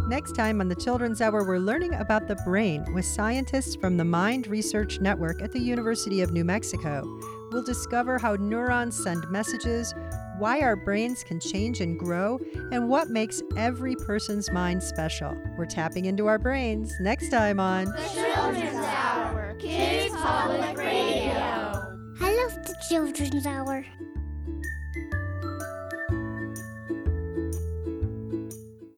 Next time on the Children's Hour, we're learning about the brain with scientists from the Mind Research Network at the University of New Mexico. We'll discover how neurons send messages, why our brains can change and grow, and what makes every person's mind special. We're tapping into our brains next time on The Children's Hour, Kids Public Radio. I love the Children's Hour.